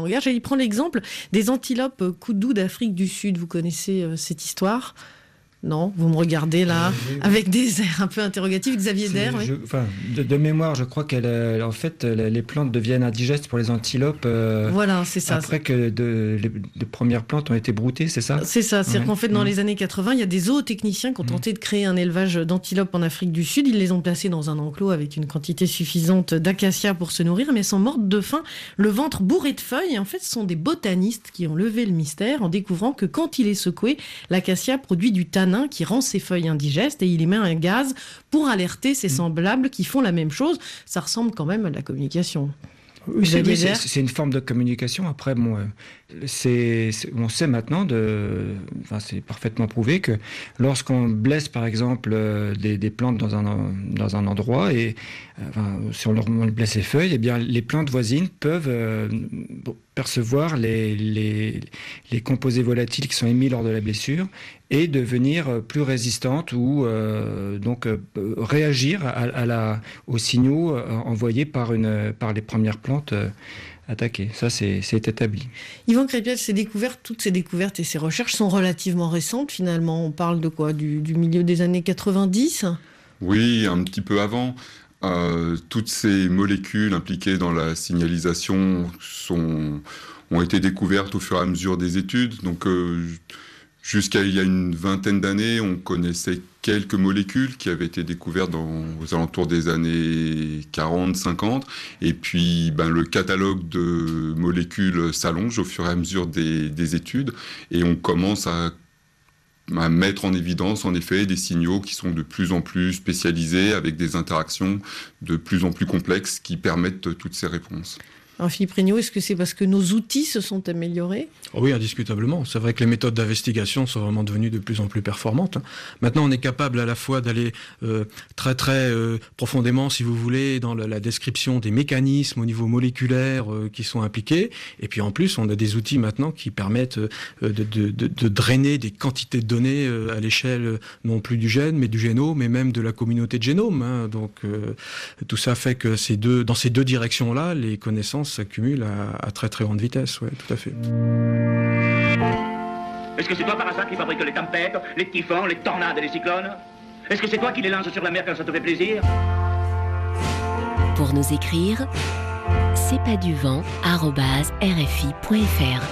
langage. Et il prend l'exemple des antilopes koudou d'Afrique du Sud. Vous connaissez euh, cette histoire ? Non, vous me regardez là, euh, avec des airs un peu interrogatifs. Xavier Daire, oui. Enfin, de, de mémoire, je crois qu'en en fait, les plantes deviennent indigestes pour les antilopes. Euh, voilà, c'est ça. Après que de, les, de premières plantes ont été broutées, c'est ça ? C'est ça. C'est-à-dire ouais. qu'en fait, dans mmh. les années quatre-vingts, il y a des zootechniciens qui ont tenté de créer un élevage d'antilopes en Afrique du Sud. Ils les ont placées dans un enclos avec une quantité suffisante d'acacias pour se nourrir, mais elles sont mortes de faim, le ventre bourré de feuilles. Et en fait, ce sont des botanistes qui ont levé le mystère en découvrant que quand il est secoué, l'acacia produit du tanin qui rend ses feuilles indigestes et il émet un gaz pour alerter ses semblables qui font la même chose. Ça ressemble quand même à de la communication. Oui, c'est, oui, c'est, c'est une forme de communication. Après, bon, c'est, c'est, on sait maintenant, de, enfin, c'est parfaitement prouvé que lorsqu'on blesse, par exemple, des, des plantes dans un, dans un endroit, et enfin, si on leur on blesse les feuilles, eh bien, les plantes voisines peuvent euh, percevoir les, les, les composés volatiles qui sont émis lors de la blessure et devenir plus résistantes ou euh, donc euh, réagir à, à la, aux signaux euh, envoyés par, une, par les premières plantes euh, attaquées. Ça, c'est, c'est établi. Yvan Crépiel, ces découvertes, toutes ces découvertes et ces recherches sont relativement récentes finalement. On parle de quoi ? Du, du milieu des années quatre-vingt-dix ? Oui, un petit peu avant. Euh, toutes ces molécules impliquées dans la signalisation sont, ont été découvertes au fur et à mesure des études. Donc, euh, jusqu'à il y a une vingtaine d'années, on connaissait quelques molécules qui avaient été découvertes dans, aux alentours des années quarante cinquante. Et puis, ben, le catalogue de molécules s'allonge au fur et à mesure des, des études. Et on commence à à mettre en évidence, en effet, des signaux qui sont de plus en plus spécialisés, avec des interactions de plus en plus complexes qui permettent toutes ces réponses. Alors Philippe Regnault, est-ce que c'est parce que nos outils se sont améliorés ? Oh oui, indiscutablement. C'est vrai que les méthodes d'investigation sont vraiment devenues de plus en plus performantes. Maintenant, on est capable à la fois d'aller euh, très très euh, profondément, si vous voulez, dans la, la description des mécanismes au niveau moléculaire euh, qui sont impliqués. Et puis en plus, on a des outils maintenant qui permettent euh, de, de, de, de drainer des quantités de données euh, à l'échelle euh, non plus du gène, mais du génome, mais même de la communauté de génome. Hein. Donc euh, tout ça fait que ces deux, dans ces deux directions-là, les connaissances s'accumulent à, à très très grande vitesse, ouais, tout à fait. Est-ce que c'est toi par hasard qui fabrique les tempêtes, les typhons, les tornades et les cyclones ? Est-ce que c'est toi qui les lances sur la mer quand ça te fait plaisir ? Pour nous écrire, c'est pas du vent arobase r f i point f r.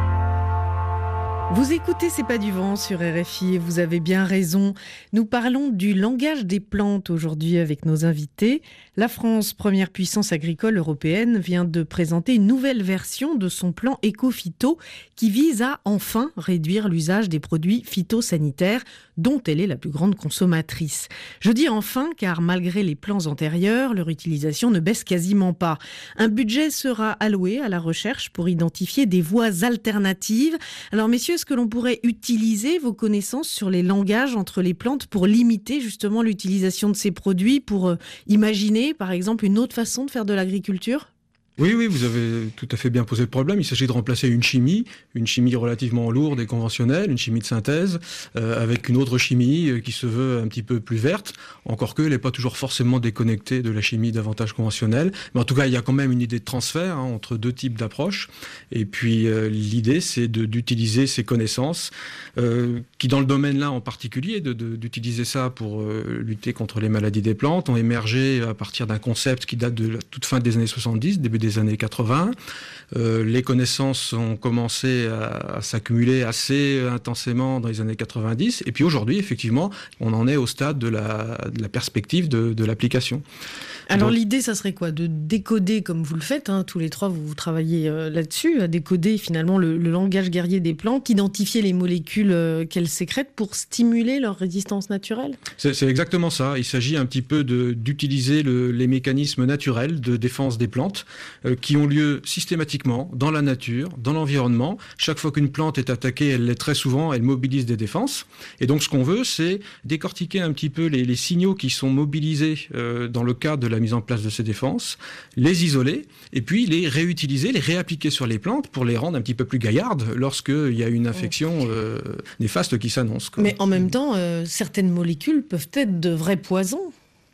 Vous écoutez C'est pas du vent sur R F I et vous avez bien raison. Nous parlons du langage des plantes aujourd'hui avec nos invités. La France, première puissance agricole européenne, vient de présenter une nouvelle version de son plan éco-phyto qui vise à enfin réduire l'usage des produits phytosanitaires dont elle est la plus grande consommatrice. Je dis enfin car malgré les plans antérieurs, leur utilisation ne baisse quasiment pas. Un budget sera alloué à la recherche pour identifier des voies alternatives. Alors messieurs, est-ce que l'on pourrait utiliser vos connaissances sur les langages entre les plantes pour limiter justement l'utilisation de ces produits, pour euh, imaginer par exemple une autre façon de faire de l'agriculture ? Oui, oui, vous avez tout à fait bien posé le problème. Il s'agit de remplacer une chimie, une chimie relativement lourde et conventionnelle, une chimie de synthèse, euh, avec une autre chimie euh, qui se veut un petit peu plus verte, encore qu'elle n'est pas toujours forcément déconnectée de la chimie davantage conventionnelle. Mais en tout cas, il y a quand même une idée de transfert hein, entre deux types d'approches. Et puis, euh, l'idée, c'est de, d'utiliser ces connaissances, euh, qui dans le domaine-là en particulier, de, de, d'utiliser ça pour euh, lutter contre les maladies des plantes, ont émergé à partir d'un concept qui date de la toute fin des années soixante-dix, début des années quatre-vingts. Euh, les connaissances ont commencé à, à s'accumuler assez intensément dans les années quatre-vingt-dix. Et puis aujourd'hui, effectivement, on en est au stade de la, de la perspective de, de l'application. Alors Donc, l'idée, ça serait quoi ? De décoder, comme vous le faites, hein, tous les trois, vous, vous travaillez euh, là-dessus, à décoder finalement le, le langage guerrier des plantes, identifier les molécules euh, qu'elles sécrètent pour stimuler leur résistance naturelle ? C'est, c'est exactement ça. Il s'agit un petit peu de, d'utiliser le, les mécanismes naturels de défense des plantes euh, qui ont lieu systématiquement dans la nature, dans l'environnement. Chaque fois qu'une plante est attaquée, elle l'est très souvent, elle mobilise des défenses. Et donc ce qu'on veut, c'est décortiquer un petit peu les, les signaux qui sont mobilisés euh, dans le cadre de la mise en place de ces défenses, les isoler et puis les réutiliser, les réappliquer sur les plantes pour les rendre un petit peu plus gaillardes lorsqu'il y a une infection euh, néfaste qui s'annonce, quoi. Mais en même temps, euh, certaines molécules peuvent être de vrais poisons.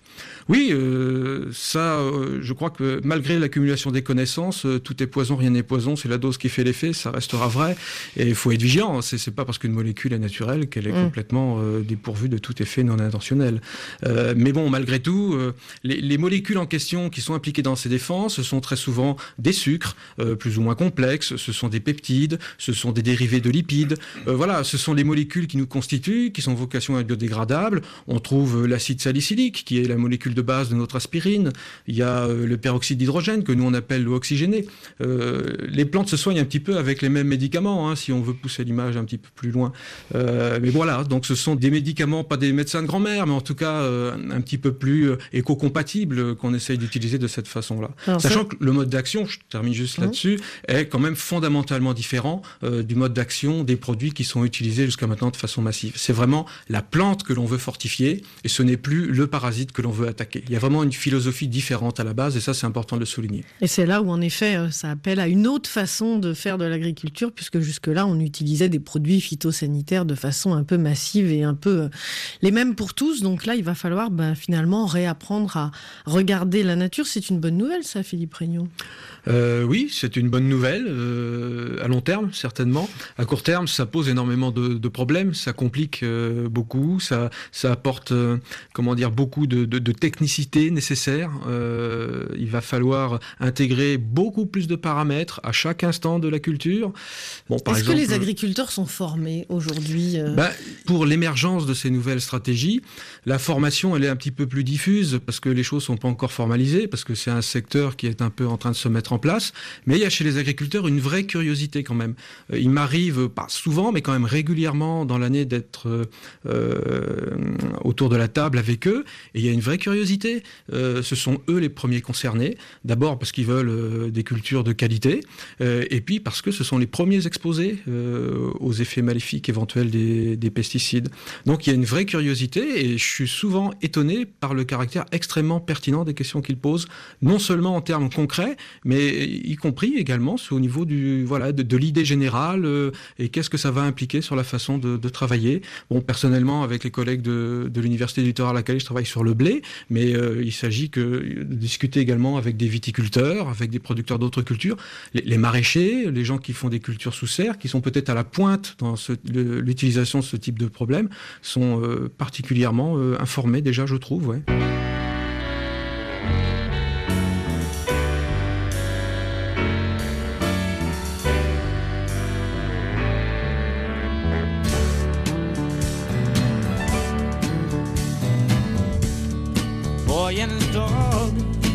Oui, euh, ça, euh, je crois que malgré l'accumulation des connaissances, euh, tout est poison, rien n'est poison, c'est la dose qui fait l'effet, ça restera vrai. Et il faut être vigilant, c'est, c'est pas parce qu'une molécule est naturelle qu'elle est mmh. complètement euh, dépourvue de tout effet non intentionnel. Euh, mais bon, malgré tout, euh, les, les molécules en question qui sont impliquées dans ces défenses, ce sont très souvent des sucres, euh, plus ou moins complexes, ce sont des peptides, ce sont des dérivés de lipides. Euh, voilà, ce sont les molécules qui nous constituent, qui sont vocation à être biodégradables. On trouve l'acide salicylique, qui est la molécule de base de notre aspirine. Il y a euh, le peroxyde d'hydrogène, que nous on appelle l'eau oxygénée. Euh, les plantes se soignent un petit peu avec les mêmes médicaments, hein, si on veut pousser l'image un petit peu plus loin. Euh, mais voilà, donc ce sont des médicaments, pas des médecins de grand-mère, mais en tout cas euh, un petit peu plus euh, éco-compatibles qu'on essaye d'utiliser de cette façon-là. Alors, Sachant ça... que le mode d'action, je termine juste mmh. là-dessus, est quand même fondamentalement différent euh, du mode d'action des produits qui sont utilisés jusqu'à maintenant de façon massive. C'est vraiment la plante que l'on veut fortifier et ce n'est plus le parasite que l'on veut attaquer. Il y a vraiment une philosophie différente à la base et ça c'est important de le souligner. Et c'est là où en effet ça appelle à une autre façon de faire de l'agriculture puisque jusque-là on utilisait des produits phytosanitaires de façon un peu massive et un peu les mêmes pour tous. Donc là il va falloir ben, finalement réapprendre à regarder la nature. C'est une bonne nouvelle ça, Philippe Regnault. Euh, oui, c'est une bonne nouvelle, euh, à long terme certainement. À court terme, ça pose énormément de, de problèmes, ça complique euh, beaucoup, ça, ça apporte euh, comment dire, beaucoup de, de, de technicité nécessaire. Euh, il va falloir intégrer beaucoup plus de paramètres à chaque instant de la culture. Bon, par Est-ce exemple, que les agriculteurs sont formés aujourd'hui euh... bah, pour l'émergence de ces nouvelles stratégies, la formation elle est un petit peu plus diffuse parce que les choses sont pas encore formalisées, parce que c'est un secteur qui est un peu en train de se mettre en place, mais il y a chez les agriculteurs une vraie curiosité quand même. Euh, il m'arrive, pas souvent, mais quand même régulièrement dans l'année d'être euh, autour de la table avec eux, et il y a une vraie curiosité. Euh, ce sont eux les premiers concernés, d'abord parce qu'ils veulent euh, des cultures de qualité, euh, et puis parce que ce sont les premiers exposés euh, aux effets maléfiques éventuels des, des pesticides. Donc il y a une vraie curiosité, et je suis souvent étonné par le caractère extrêmement pertinent des questions qu'ils posent, non seulement en termes concrets, mais y compris également au niveau du, voilà, de, de l'idée générale euh, et qu'est-ce que ça va impliquer sur la façon de, de travailler. Bon, personnellement, avec les collègues de, de l'Université du littoral à laquelle je travaille sur le blé, mais euh, il s'agit que, de discuter également avec des viticulteurs, avec des producteurs d'autres cultures, les, les maraîchers, les gens qui font des cultures sous serre, qui sont peut-être à la pointe dans ce, le, l'utilisation de ce type de problème, sont euh, particulièrement euh, informés déjà, je trouve, ouais. And his dog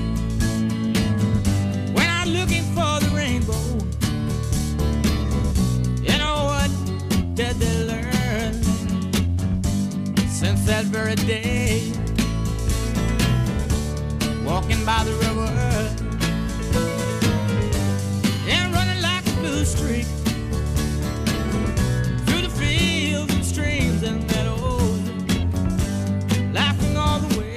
went out looking for the rainbow. You know what did they learn since that very day? Walking by the river and running like a blue streak through the fields and streams and meadows, laughing all the way.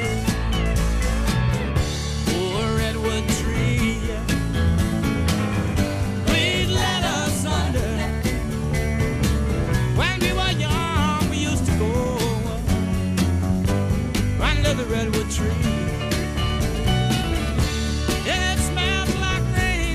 The redwood tree. It smells like rain,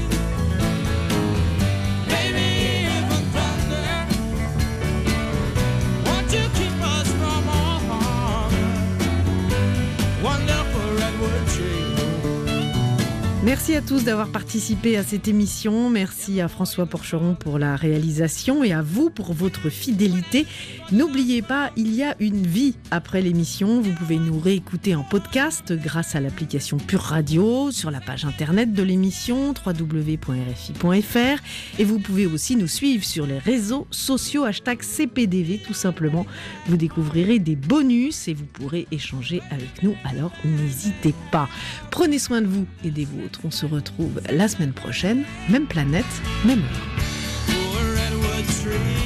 maybe even thunder. Won't you keep us from all harm? Wonderful redwood tree. Merci à tous d'avoir participé à cette émission. Merci à François Porcheron pour la réalisation et à vous pour votre fidélité. N'oubliez pas, il y a une vie après l'émission. Vous pouvez nous réécouter en podcast grâce à l'application Pure Radio, sur la page internet de l'émission w w w point r f i point f r, et vous pouvez aussi nous suivre sur les réseaux sociaux hashtag C P D V tout simplement. Vous découvrirez des bonus et vous pourrez échanger avec nous, alors n'hésitez pas. Prenez soin de vous et des vôtres. On se retrouve la semaine prochaine, même planète, même heure.